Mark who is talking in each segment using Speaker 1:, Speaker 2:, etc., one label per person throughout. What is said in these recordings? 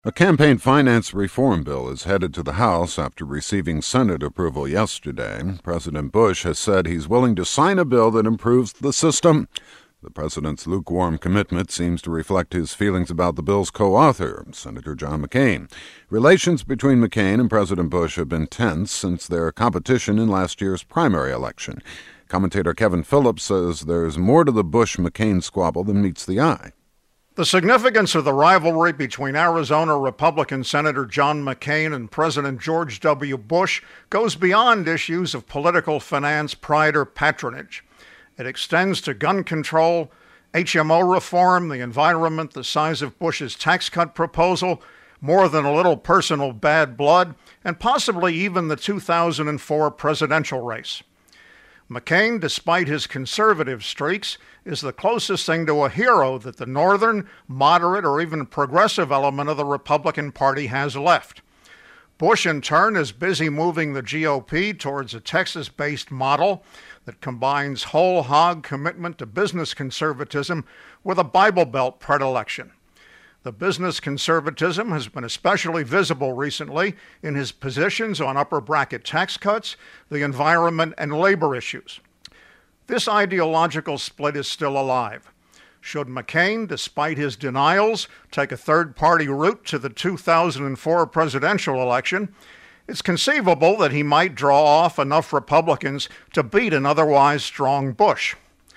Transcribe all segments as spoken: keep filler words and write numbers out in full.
Speaker 1: A campaign finance reform bill is headed to the House after receiving Senate approval yesterday. President Bush has said he's willing to sign a bill that improves the system. The president's lukewarm commitment seems to reflect his feelings about the bill's co-author, Senator John McCain. Relations between McCain and President Bush have been tense since their competition in last year's primary election. Commentator Kevin Phillips says there's more to the Bush-McCain squabble than meets the eye.
Speaker 2: The significance of the rivalry between Arizona Republican Senator John McCain and President George W. Bush goes beyond issues of political finance, pride, or patronage. It extends to gun control, H M O reform, the environment, the size of Bush's tax cut proposal, more than a little personal bad blood, and possibly even the two thousand four presidential race. McCain, despite his conservative streaks, is the closest thing to a hero that the northern, moderate, or even progressive element of the Republican Party has left. Bush, in turn, is busy moving the G O P towards a Texas-based model that combines whole hog commitment to business conservatism with a Bible Belt predilection. The business conservatism has been especially visible recently in his positions on upper bracket tax cuts, the environment, and labor issues. This ideological split is still alive. Should McCain, despite his denials, take a third-party route to the two thousand four presidential election, it's conceivable that he might draw off enough Republicans to beat an otherwise strong Bush.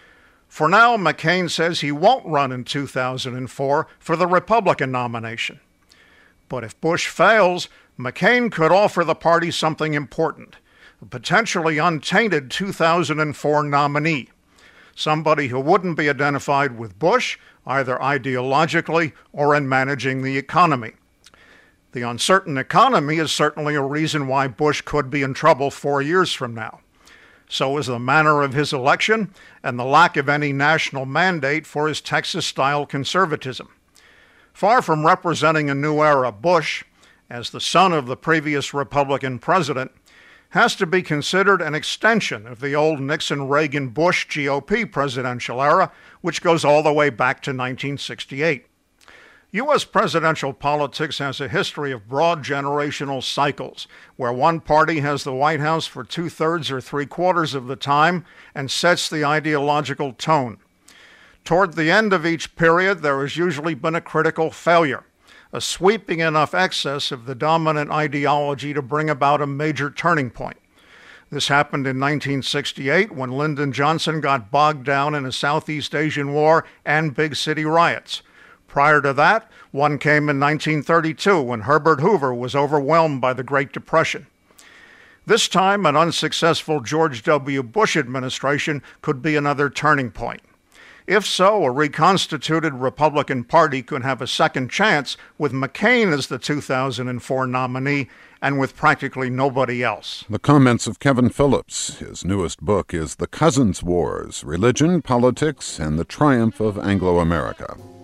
Speaker 2: For now, McCain says he won't run in two thousand four for the Republican nomination. But if Bush fails, McCain could offer the party something important, a potentially untainted two thousand four nominee, somebody who wouldn't be identified with Bush, either ideologically or in managing the economy. The uncertain economy is certainly a reason why Bush could be in trouble four years from now. So is the manner of his election and the lack of any national mandate for his Texas-style conservatism. Far from representing a new era, Bush, as the son of the previous Republican president, has to be considered an extension of the old Nixon-Reagan-Bush G O P presidential era, which goes all the way back to nineteen sixty-eight. U S presidential politics has a history of broad generational cycles, where one party has the White House for two-thirds or three-quarters of the time and sets the ideological tone. Toward the end of each period, there has usually been a critical failure, a sweeping enough excess of the dominant ideology to bring about a major turning point. This happened in nineteen sixty-eight when Lyndon Johnson got bogged down in a Southeast Asian war and big city riots. Prior to that, one came in nineteen thirty-two when Herbert Hoover was overwhelmed by the Great Depression. This time, an unsuccessful George W. Bush administration could be another turning point. If so, a reconstituted Republican Party could have a second chance with McCain as the two thousand four nominee and with practically nobody else.
Speaker 1: The comments of Kevin Phillips. His newest book is The Cousins Wars: Religion, Politics, and the Triumph of Anglo-America.